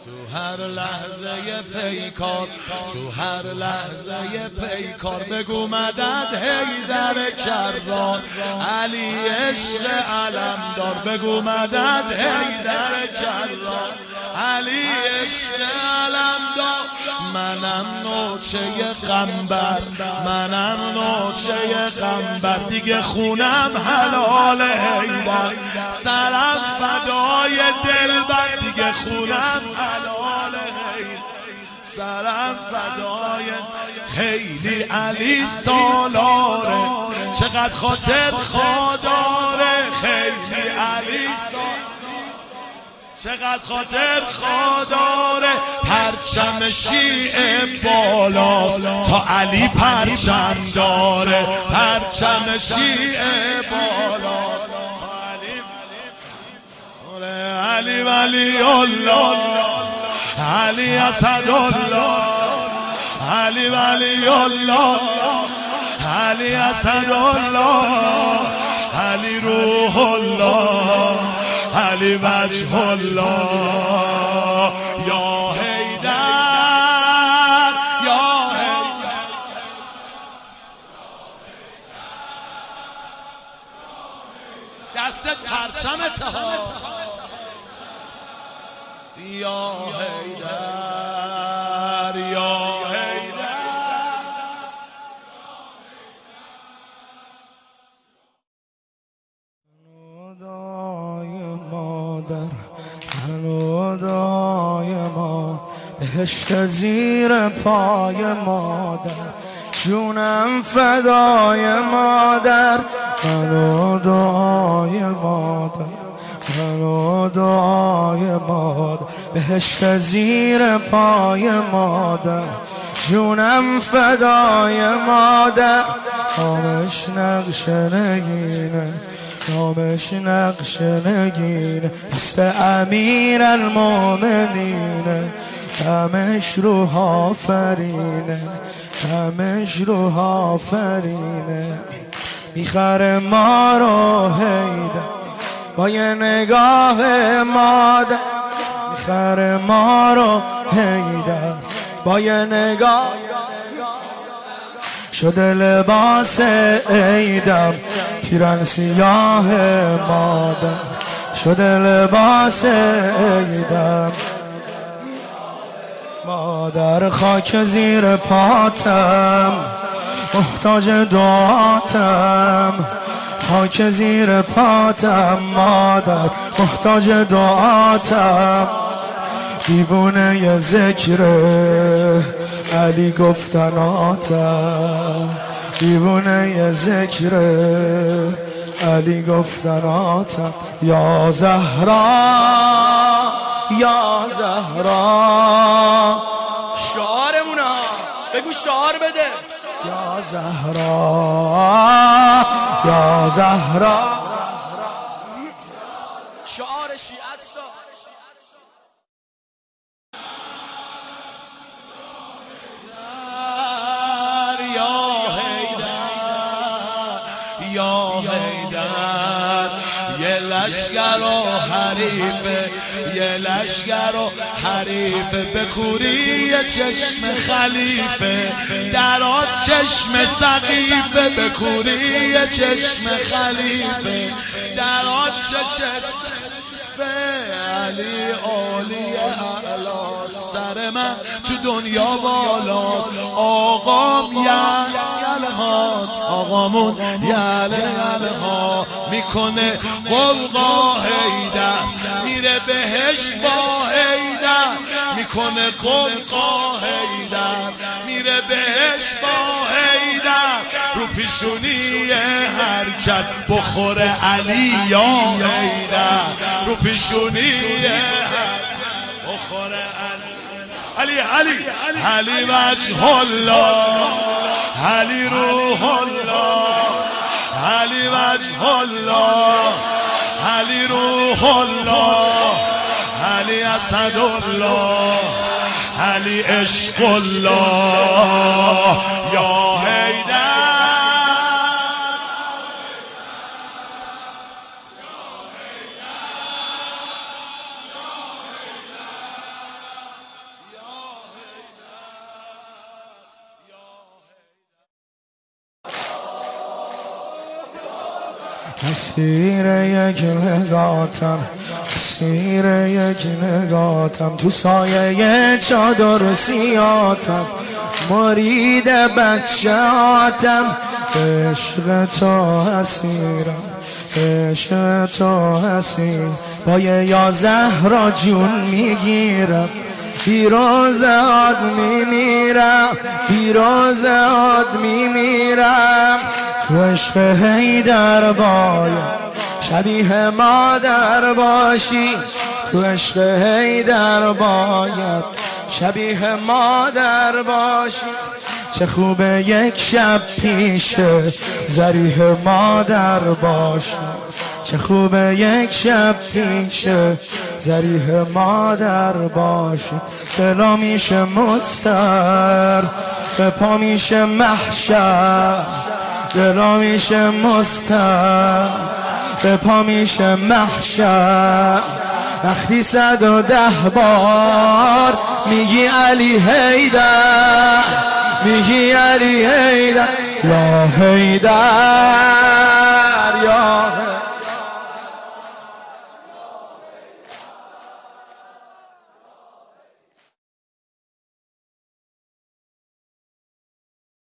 تو هر لحظه پیکار، تو هر لحظه پیکار بگو مدد حیدر کرار، علی عشق علمدار بگو مدد حیدر کرار، علی عشق علمدار. منم نوچه قنبر، منم نوچه قنبر، دیگه خونم حلال حیدر، سرم فدای دلبر، دیگه خونم حلال حیدر، سرم فدای. خیلی علی سالاره، چقدر خاطر خوداره، خیلی علی سالاره، چقدر خاطر خوداره. پرچم شیعه بالاست تا علی پرچم داره، پرچم شیعه بالاست تا علی ولی الله، علی اسد الله، علی ولی الله، علی اسد الله، علی روح الله، علی وجه الله. یا حیدر یا حیدر، دستت پرچمت ها. یا حیدر یا حیدر. هنودای ما بهشت زیر پای مادر، جونم فدای مادر، منو دعای مادر، منو دعای مادر، بهشت زیر پای مادر، جونم فدای مادر. نامش نقش نگینه، نامش نقش نگینه، دست امیر المومنینه، همش روح آفرینه، همش روح آفرینه. میخره ما رو حیدر با یه نگاه مادر، میخره ما رو حیدر با یه نگاه، شده لباس عیدم پیرن سیاه مادر، شده لباس عیدم مادر. خاک زیر پاتم محتاج دعاتم، خاک زیر پاتم مادر محتاج دعاتم. دیوونه ی ذکر علی گفتناتم، دیوونه ی ذکر علی گفتناتم. یا زهرا یا زهرا، شعارمونا بگو شعار بده. یا زهرا یا زهرا، شعار شیعه است. یا حیدر یه لشگر و حریفه، یه لشگر و حریفه، بکوری یه چشم خلیفه، درات چشم سقیفه، بکوری یه چشم خلیفه، درات چشم علی عالی اعلا. سر من تو دنیا بالاست، آقام یله هاست، آقامون یله ها میکنه قوقا حیدر، میره بهش با حیدر، میکنه قوقا حیدر، میره بهش با حیدر. رو پیشونی هر کس بخوره علی یا حیدر، رو پیشونی بخوره علی، علی علی وجه الله، علی روح الله، علی وجه الله، علی روح الله، علی اسد الله، علی عشق الله. یا حیدر اسیر یک نگاتم، اسیر یک نگاتم، تو سایه چادر سیاتم، مرید بچهاتم، عشق تو اسیرم، عشق تو اسیر، با یا زهرا جون میگیرم، پیروز آد میمیرم، پیروز آد میمیرم، تو عشق حیدر باید شبیه مادر باشی، تو عشق حیدر باید شبیه مادر باشی، چه خوبه یک شب پیش ذریح مادر باشی، چه خوبه یک شب پیش ذریح مادر باشی، دلا میشه مستر به پا میشه محشر، دلا میشه مستر به پا میشه محشر، وقتی 110 بار میگی علی حیدر، میگی علی حیدر، یا حیدر.